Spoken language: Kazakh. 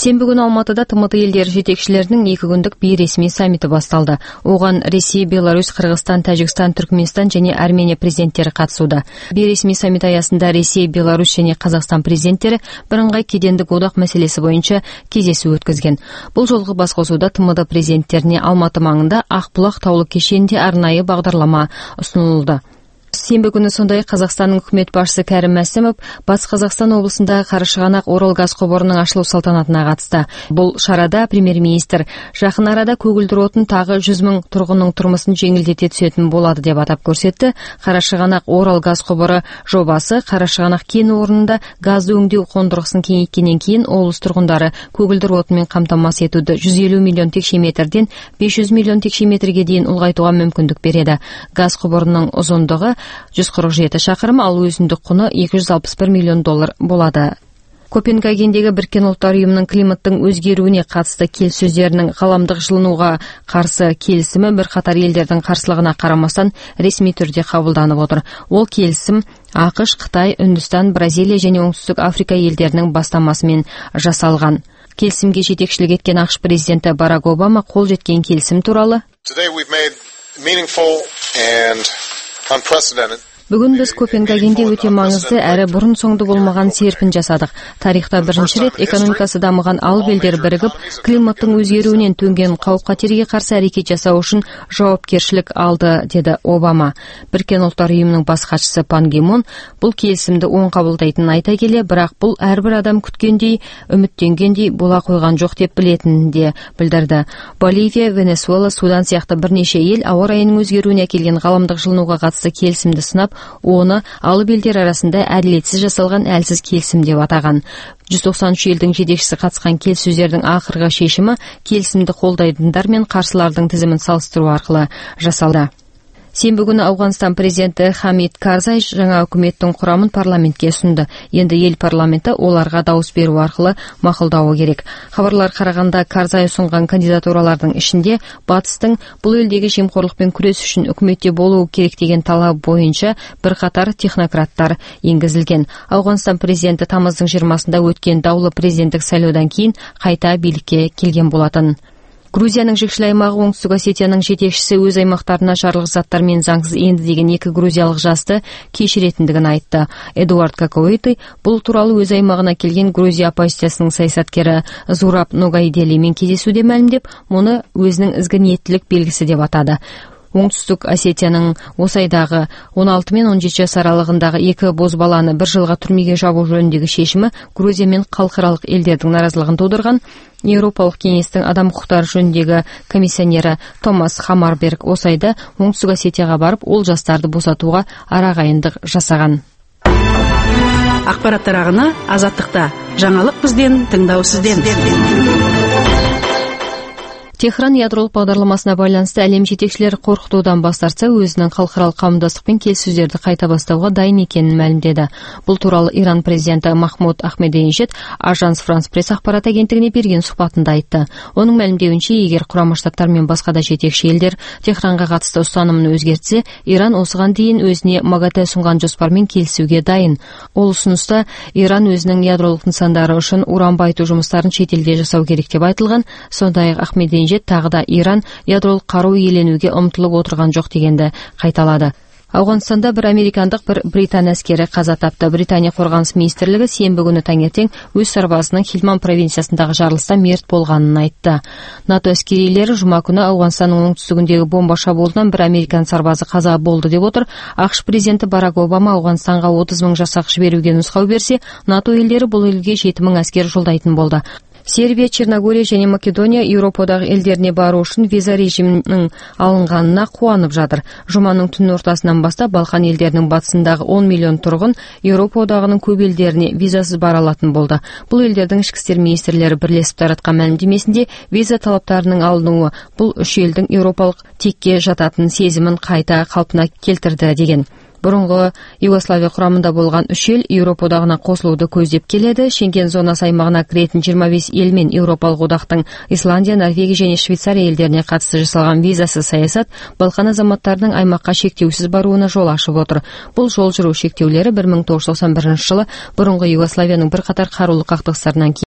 Сенбі күні Алматыда ТМТ елдері жетекшілерінің 2 күндік бейресми саммиті басталды. Оған Ресей, Беларусь, Қырғызстан, Тәжікстан, Түркменстан және Армения президенттері қатысуда. Бейресми саммит аясында Ресей, Беларусь және Қазақстан президенттері бірыңғай кедендік одақ мәселесі бойынша кездесу өткізген. Бұл жолғы басқосуда ТМТ президенттеріне Алматы маңында Ақбұлақ таулы кешенінде арнайы бағдарлама ұсынылды. Сенбі күні сондай Қазақстанның үкімет басшысы Кәрім Мәсімов Батыс Қазақстан облысындағы Қарашығанақ Орал газ құбырының ашылу салтанатына қатысты. Бұл шарада премьер-министр жақын арада көгілдір отын тағы 100 мың тұрғынның тұрмысын жеңілдете түсетін болады деп атап көрсетті. Қарашығанақ Орал газ құбыры жобасы Қарашығанақ кен орнында газды өңдеу қондырғысын кеңейткеннен кейін облыс тұрғындары көгілдір отынмен қамтамасыз етуді 150 миллион текше метрден 500 миллион текше метрге дейін ұлғайтуға мүмкіндік береді. Газ құбырының ұзындығы 147 шақырым, ал өзіндік құны $261 миллион болады. Копенгагендегі Біріккен ұлттар ұйымының климаттың өзгеруіне қатысты келіссөздерінің ғаламдық жылынуға қарсы келісімі бірқатар елдердің қарсылығына қарамастан ресми түрде қабылданып отыр. Ол келісім ақш, Қытай, Үндістан, Бразилия және Оңтүстік Африка елдерінің бастамасымен жасалған. Келісімге жетекшілік еткен ақш президенті Барак Обама қол жеткен келісім туралы Бүгін біз Копенгагенде өте маңызды әрі бұрын соңды болмаған серпін жасадық. Тарихта бірінші рет экономикасы дамыған алып елдер бірігіп, климаттың өзгеруінен төнген қауіп-қатерге қарсы әрекет жасау үшін жауапкершілік алды, деді Обама. Біріккен ұлттар ұйымының бас хатшысы Пан Ги Мун бұл келісімді оң қабылдайтынын айта келе, бірақ бұл әрбір адам күткендей, үміттенгендей бола қойған жоқ деп білетінін де білдірді. Боливия, Венесуэла, Судан сияқты бірнеше ел ауа райының өзгеруіне әкелген ғаламдық жылынуға қатысты келісімді сынап, оны алып елдер арасында әділетсіз жасалған әлсіз келісім деп атаған. 193 елдің жетекшісі қатысқан келіссөздердің ақырғы шешімі келісімді қолдайтындар мен қарсылардың тізімін салыстыру арқылы жасалды. Сенбі күні Ауғанстан президенті Хамид Карзай жаңа үкіметтің құрамын парламентке ұсынды. Енді ел парламенті оларға дауыс беру арқылы мақұлдауы керек. Хабарлар қарағанда Карзай ұсынған кандидатуралардың ішінде батыстың бұл елдегі жемқорлықпен күрес үшін үкіметте болуы керек деген талап бойынша бірқатар технократтар енгізілген. Ауғанстан президенті тамыздың 20-сында өткен даулы президенттік сайлаудан кейін қайта билікке келген болатын. Грузияның жекшілі аймағы Оңтүстік Осетияның жетекшісі өз аймақтарына жарылғыш заттармен заңсыз енді деген 2 грузиялық жасты кешіретіндігін айтты. Эдуард Какоэти бұл туралы өз аймағына келген Грузия оппозициясының саясаткері Зураб Ногаиделимен кездесуде мәлімдеп, мұны өзінің ізгі ниеттілік белгісі деп атады. Оңтүстік Осетияның осы айдағы 16 мен 17 жас аралығындағы 2 бозбаланы 1 жылға түрмеге жабу жөніндегі шешімі Грузия мен халықаралық елдердің наразылығын тудырған. Еуропалық кеңестің адам құқықтары жөніндегі комиссионері Томас Хамарберг осы айда Оңтүстік Осетияға барып, ол жастарды босатуға арағайындық жасаған. Ақпараттар ағыны Азаттықта. Жаңалық бізден, тыңдау сізден. Техран ядролық бағдарламасына байланысты әлем жетекшілері қорқытудан бас тартса, өзінің халықаралық қауымдастықпен келіссөздерді қайта бастауға дайын екенін мәлімдеді. Бұл туралы Иран президенті Махмуд Ахмединежад Ажанс Франс пресс ақпарат агенттігіне берген сұхбатында айтты. Оның мәлімдеуінше, егер Құрама Штаттар мен басқа да жетекші елдер Техранға қатысты ұстанымын өзгертсе, Иран осыған дейін өзіне МАГАТЭ ұсынған жоспармен келісуге дайын. Ол ұсыныста Иран өзінің ядролық нысандары үшін уран байыту жұмыстарын шетелде жасау керек деп айтылған. Сондай-ақ Ахмединежад тағы да Иран ядролық қару иеленуге ұмтылып отырған жоқ дегенді қайталады. Ауғанстанда бір американдық, бір британ әскері қаза тапты. Британия қорғаныс министрлігі сенбі күні таңертең өз сарбазының Хилман провинциясындағы жарылыста мерт болғанын айтты. НАТО әскерилері жұма күні Ауғанстанның оңтүстігіндегі бомба шабуылынан бір американ сарбазы қаза болды деп отыр. ақш президенті Барак Обама Ауғанстанға 30 мың жасақ жіберуге нұсқау берсе, НАТО елдері бұл елге 7 мың әскер жолдайтын болды. Сербия, Черногория және Македония Еуропадағы елдеріне бару үшін виза режимінің алынғанына қуанып жатыр. Жұманың түн ортасынан бастап Балқан елдерінің батысындағы 10 миллион тұрғын Еуропа одағының көп елдеріне визасыз бара алатын болды. Бұл елдердің ішкі істер министрлері бірлесіп таратқан мәлімдемесінде виза талаптарының алынуы бұл үш елдің еуропалық текке жататын сезімін қайта қалпына келтірді деген. Бұрынғы Югославия құрамында болған үш ел Еуропа одағына қосылуды көздеп келеді. Шенген зонасы аймағына кіретін 25 ел мен Еуропалық одақтың Исландия, Норвегия және Швейцария елдеріне қатысты жасалған визасыз саясат Балқан азаматтарының аймаққа шектеусіз баруына жол ашып отыр. Бұл жол жүру шектеулері 1991 жылы бұрынғы Югославияның бірқатар қарулы қақтығыстарынан